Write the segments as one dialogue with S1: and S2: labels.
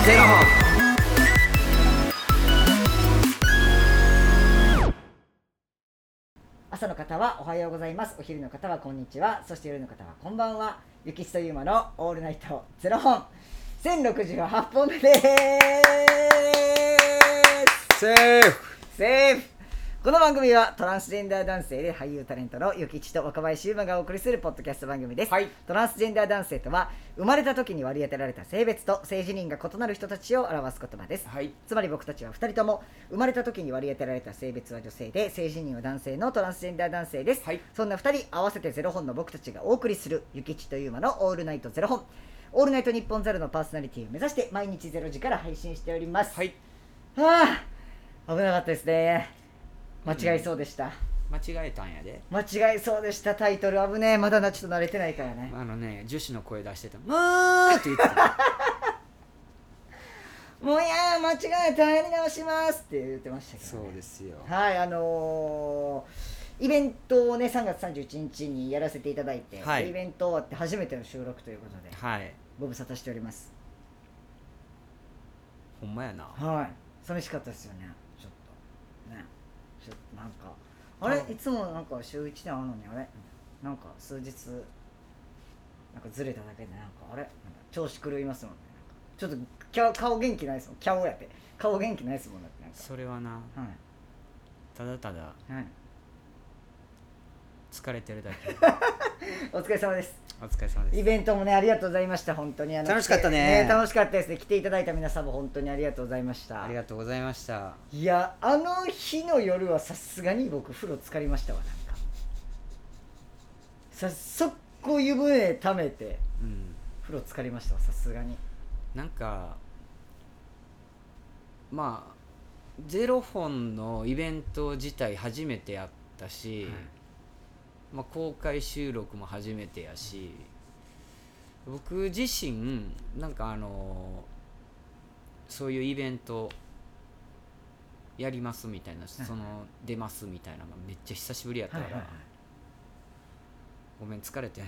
S1: ゼロ本。
S2: 朝の方はおはようございます。お昼の方はこんにちは。そして夜の方はこんばんは。ゆきちとゆうまのオールナイトゼロ本1068本目です。
S1: セーフ。
S2: セーフ。この番組はトランスジェンダー男性で俳優タレントのゆきちと若林優馬がお送りするポッドキャスト番組です、
S1: はい。
S2: トランスジェンダー男性とは生まれた時に割り当てられた性別と性自認が異なる人たちを表す言葉です、
S1: はい。
S2: つまり僕たちは2人とも生まれた時に割り当てられた性別は女性で性自認は男性のトランスジェンダー男性です、
S1: はい。
S2: そんな2人合わせてゼロ本の僕たちがお送りするゆきちとゆうまのオールナイトゼロ本オールナイト日本ゼロのパーソナリティを目指して毎日0時から配信しております、
S1: はい。
S2: はあ、危なかったですね。間違いそうでした、
S1: 間違えたんやで。
S2: 間違いそうでした。タイトル危ねえ。まだちょっと慣れてないからね。
S1: 女子の声出してた。まーって言ってた。
S2: もういや間違えた、やり直しますって言ってましたけど、ね、
S1: そうですよ。
S2: はい、イベントをね3月31日にやらせていただいて、
S1: はい、
S2: イベント終わって初めての収録ということで、
S1: はい、
S2: ご無沙汰しております。
S1: ほんまやな。
S2: はい、寂しかったですよね。ちょっとね、ちょっとなんかあれいつもなんか週1で会うのにあれなんか数日なんかずれただけでなんかあれなんか調子狂いますもんね。なんかちょっと顔元気ないですもん。キャオやって顔元気ないですもんね。なんか
S1: それはな、
S2: はい
S1: ただただ
S2: はい
S1: 疲れてるだけ。
S2: お疲れ様です。
S1: お疲れ様です。
S2: イベントもねありがとうございました。本当に
S1: 楽しかったね。
S2: 楽しかったですね。来ていただいた皆さんも本当にありがとうございました。
S1: ありがとうございました。
S2: いやあの日の夜はさすがに僕風呂浸かりましたわ。なんか早速湯船溜めて
S1: うん。
S2: 風呂浸かりましたわ。さすがに
S1: なんかまあゼロ本のイベント自体初めてやったし、
S2: はい
S1: まあ、公開収録も初めてやし、僕自身なんかそういうイベントやりますみたいな、その出ますみたいなのがめっちゃ久しぶりやったから、ごめん疲れて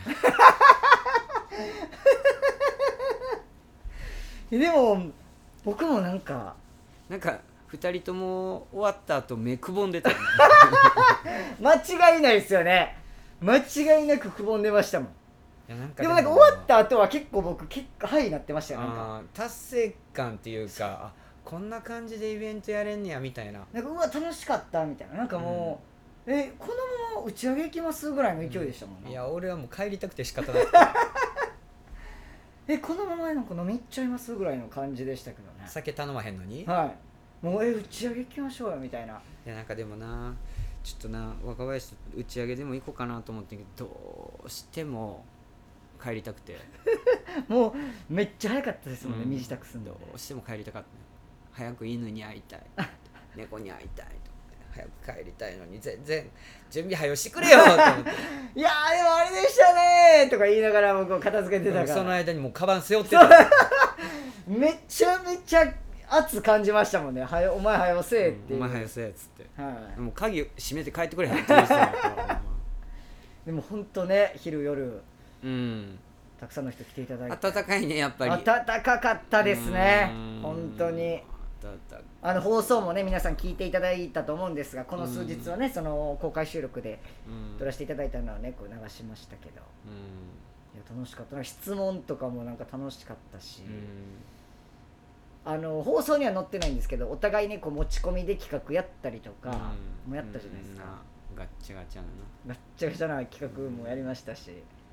S2: でも僕もなんか
S1: 2人とも終わった後目くぼんでたよね
S2: 間違いないですよね。間違いなくくぼんでましたもん。
S1: いや
S2: でもなんか終わった後は結構僕ハイになってましたよ。なんか
S1: 達成感っていうか、こんな感じでイベントやれんねやみたいな、
S2: なんかうわ楽しかったみたいな、なんかもう、このまま打ち上げ行きますぐらいの勢いでしたもんね、
S1: いや俺はもう帰りたくて仕方なくて
S2: このままなんか飲み行っちゃいますぐらいの感じでしたけどね。
S1: 酒頼まへんのに、
S2: はいもう打ち上げ行きましょうよみたいな。
S1: いやなんかでもなちょっとな若林と打ち上げでも行こうかなと思ってんけど、どうしても帰りたくて
S2: もうめっちゃ早かったですもんね、身支度すんで。
S1: どうしても帰りたかった、早く犬に会いたい猫に会いたいと思って早く帰りたいのに全然準備早よしてくれよと思って
S2: いやーでもあれでしたねーとか言いながら僕片付けてたから
S1: その間にもうカバン背負ってた
S2: めちゃめちゃ圧感じましたもんね。お前早よせえっていう、
S1: お前早よせえっつって、
S2: はい、
S1: もう鍵閉めて帰ってくれへんって言う人やから
S2: でも本当ね昼夜
S1: うん
S2: たくさんの人来ていただいて
S1: 暖かいねやっぱり
S2: 暖かかったですね。本当に放送もね皆さん聞いていただいたと思うんですが、この数日はねその公開収録で撮らせていただいたのはねこう流しましたけど、いや楽しかったな。質問とかもなんか楽しかったし、放送には載ってないんですけどお互いねこう持ち込みで企画やったりとかもやったじゃないですか。
S1: ガッチャガチャな
S2: ガッチャガチャな企画もやりましたし、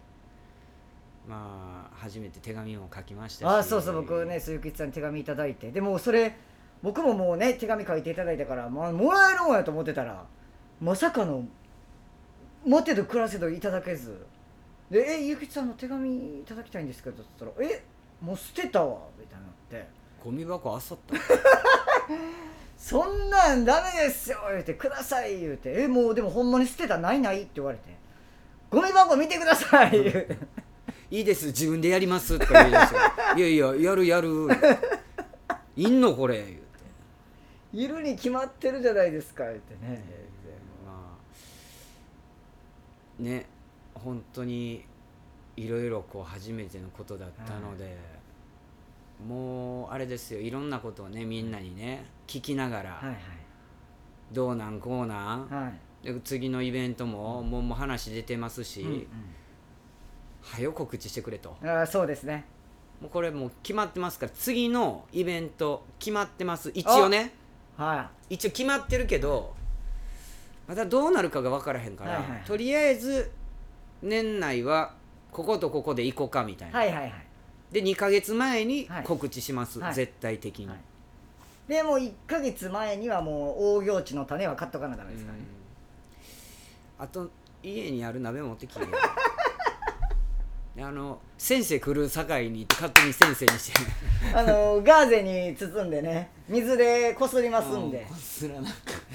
S1: まあ初めて手紙も書きましたし、
S2: そうそう僕ね鈴木さんに手紙いただいて、でもそれ僕ももうね手紙書いていただいたから、まあ、もらえるもんやと思ってたらまさかの待てど暮らせどいただけずでゆきさんの手紙いただきたいんですけどって言ったらもう捨てたわみたいになって、
S1: ゴミ箱あさった
S2: そんなんダメですよ言うてください言うてもうでもほんまに捨てたないないって言われてゴミ箱見てください言うて
S1: いいです自分でやりますとか言い出していやいややるいんのこれ言うて
S2: いるに決まってるじゃないですか言ってね、
S1: まあね本当にいろいろこう初めてのことだったので、 もうあれですよ、いろんなことをねみんなにね聞きながら、
S2: はいはい
S1: どうなんこうなん、
S2: はい
S1: で次のイベントも、もう話出てますし、
S2: うん
S1: はよ告知してくれと。
S2: うん、あそうですね。
S1: もうこれもう決まってますから、次のイベント決まってます一応ね。
S2: は
S1: 一応決まってるけどまだどうなるかが分からへんから、
S2: はいはいはい
S1: とりあえず年内はこことここで行こうかみたいな、
S2: いはいはいはい。
S1: で2ヶ月前に
S2: はい
S1: 告知します、
S2: はい
S1: 絶対的に、
S2: はいでもう1ヶ月前にはもう大行地の種は買っとかなダメですからね。
S1: あと家にある鍋持ってきてで先生来る境に行って勝手に先生にして
S2: ガーゼに包んでね水でこすりますんで、
S1: こすらなんか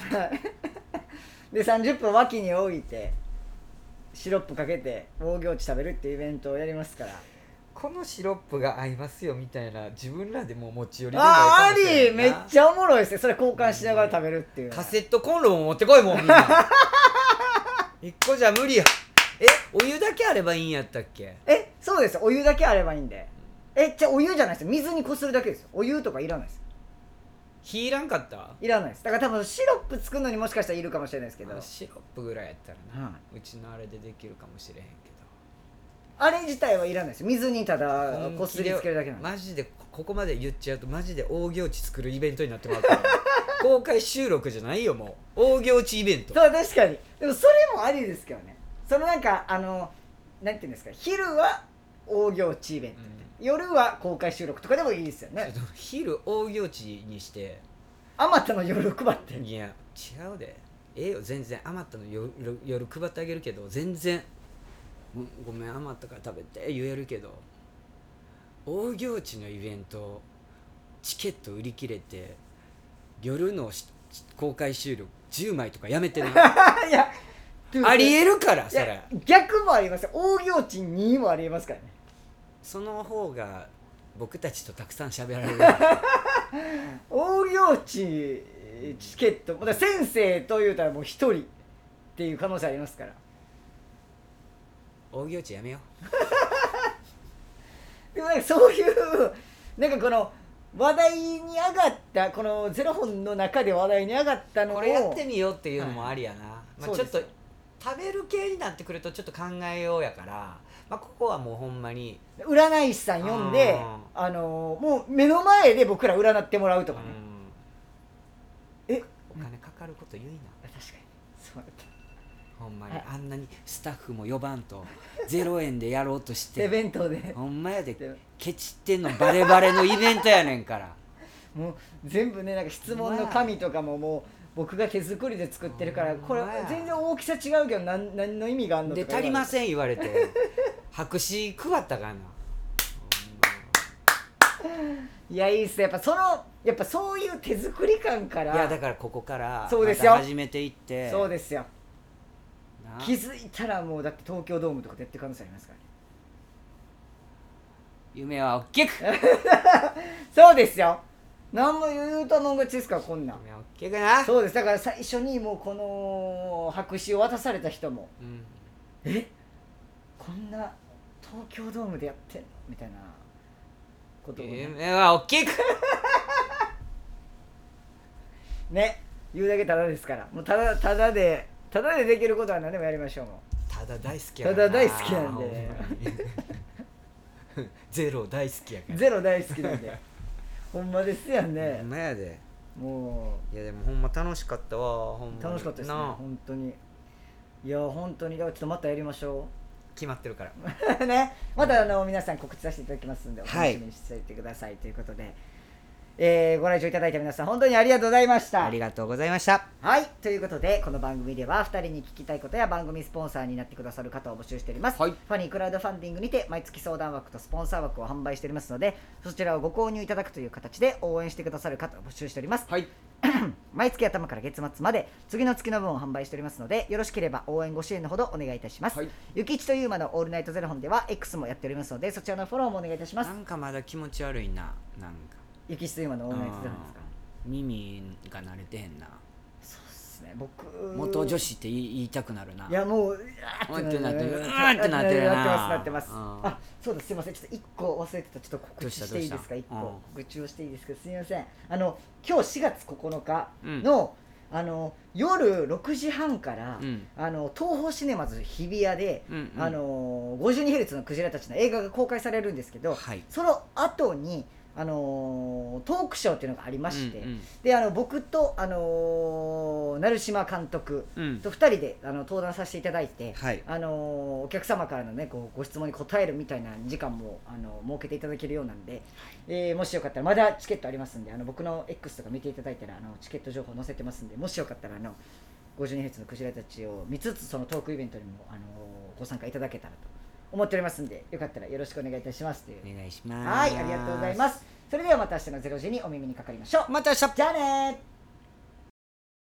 S2: で30分脇に置いてシロップかけて大行地食べるっていうイベントをやりますから。
S1: このシロップが合いますよみたいな自分らでも持ち寄り
S2: ありめっちゃおもろいですね。それ交換しながら食べるっていう、
S1: カセットコンロも持ってこいもんみんな一個じゃ無理や。お湯だけあればいいんやったっけ。
S2: そうですよ、お湯だけあればいいんで。じゃあお湯じゃないですよ、水にこするだけですよ。お湯とかいらないです。
S1: 火いらんかった。
S2: いらないです。だから多分シロップ作るのにもしかしたらいるかもしれないですけど、
S1: シロップぐらいやったらな、
S2: は
S1: うちのあれでできるかもしれへんけ
S2: あれ自体はいらないですよ。水にただ
S1: ど、
S2: こすりつけるだけなんで。
S1: マジでここまで言っちゃうとマジで大行地作るイベントになってもらうから公開収録じゃないよ、もう大行地イベント。
S2: そう確かに。でもそれもありですけどね。そのなんかなんていうんですか、昼は大行地イベント、夜は公開収録とかでもいいですよね。
S1: 昼大行地にして
S2: あまたの夜配って。
S1: いや違うで、よ全然余ったの夜配ってあげるけど、全然ごめん余ったから食べて言えるけど、大行地のイベントチケット売り切れて夜の公開収録10枚とかやめてな
S2: いや
S1: ありえるからそ
S2: いや
S1: れ。
S2: 逆もありますよ。大行地2もありえますからね。
S1: その方が僕たちとたくさん喋られる
S2: 大行地チケット、だから先生と言うたらもう一人っていう可能性ありますから。
S1: 大行地やめよ
S2: でもなんかそういうなんかこの話題に上がったこのゼロ本の中で話題に上がったのを
S1: これやってみようっていうのもありやな、まあ、ちょっと
S2: そうですよ
S1: 食べる系になってくるとちょっと考えようやから、まあ、ここはもうほんまに
S2: 占い師さん呼んでもう目の前で僕ら占ってもらうとかね。
S1: お金かかること言いな。
S2: 確かにそうだった。
S1: ほんまに
S2: はい
S1: あんなにスタッフも呼ばんと0円でやろうとし
S2: 手
S1: て
S2: 弁当で
S1: ほんまやでケチってんのバレバレのイベントやねんから
S2: もう全部ねなんか質問の紙とかももう僕が手作りで作ってるからこれ全然大きさ違うけど何の意味があるのとか
S1: で足りません言われて白紙配ったかな。
S2: いやいいっす。やっぱそういう手作り感から
S1: いやだからここから
S2: そうですよ
S1: また始めていって
S2: そうですよ。
S1: な
S2: 気づいたらもうだって東京ドームとかでやってる可能性ありますからね。
S1: 夢は大きく
S2: そうですよ。何も言うたもん勝ちですからこんなん。
S1: 夢は大きくな
S2: そうです。だから最初にもうこの白紙を渡された人もこんな東京ドームでやってんのみたいなことをね、
S1: 夢は大きく
S2: ね言うだけただですからもうただでできることは何でもやりましょう。も
S1: ただ大好き
S2: う
S1: やから
S2: ただ大好きなんで
S1: ほんまにゼロ大好きやから
S2: ゼロ大好きなんでほんまですやん
S1: ほ
S2: ね
S1: ん。まやで。
S2: も
S1: いやでもほんま楽しかったわほんまに
S2: う楽しかったですね
S1: なあ
S2: 本当に。いや本当にだからちょっとまたやりましょ
S1: 決まってるから
S2: うね。また皆さん告知させていただきますんでお楽
S1: はい
S2: しみにしていてください、ということで、ご来場いただいた皆さん本当にありがとうございました。
S1: ありがとうございました。
S2: はいということでこの番組では2人に聞きたいことや番組スポンサーになってくださる方を募集しております、
S1: はい
S2: ファニークラウドファンディングにて毎月相談枠とスポンサー枠を販売しておりますのでそちらをご購入いただくという形で応援してくださる方を募集しております。
S1: はい
S2: 毎月頭から月末まで次の月の分を販売しておりますのでよろしければ応援ご支援のほどお願いいたします、
S1: はい
S2: ゆきちとゆうまのオールナイトゼロ本では X もやっておりますのでそちらのフォローもお願いいたします。
S1: なんかまだ気持ち悪いな。なんか
S2: ゆきちとゆうまのオールナイトゼロですか。
S1: 耳が慣れてへんな。
S2: ね。僕
S1: 元女子って言いたくなるな。
S2: いやもう
S1: ってなってる
S2: なってますなってます。
S1: うん、
S2: あ、そうです、すいません、ちょっと1個忘れてた。ちょっと告知していいですか。1個告知をしていいですか。すみません。今日4月9日の、夜6時半から、東宝シネマズ日比谷で、52Hz のクジラたちの映画が公開されるんですけど、はい、その後にトークショーっていうのがありまして、で僕と、成島監督と2人で登壇させていただいて、はい、お客様からの、ね、ご質問に答えるみたいな時間も設けていただけるようなんで、もしよかったらまだチケットありますんで、僕の X とか見ていただいたらチケット情報載せてますんで、もしよかったら52Hz のクジラたちを見つつそのトークイベントにもご参加いただけたらと思っておりますんで、よかったらよろしくお願いいたしますという。
S1: お願いします。
S2: はい、ありがとうございます。それではまた明日の0時にお耳にかかりましょう。
S1: また明日。
S2: じゃあねー。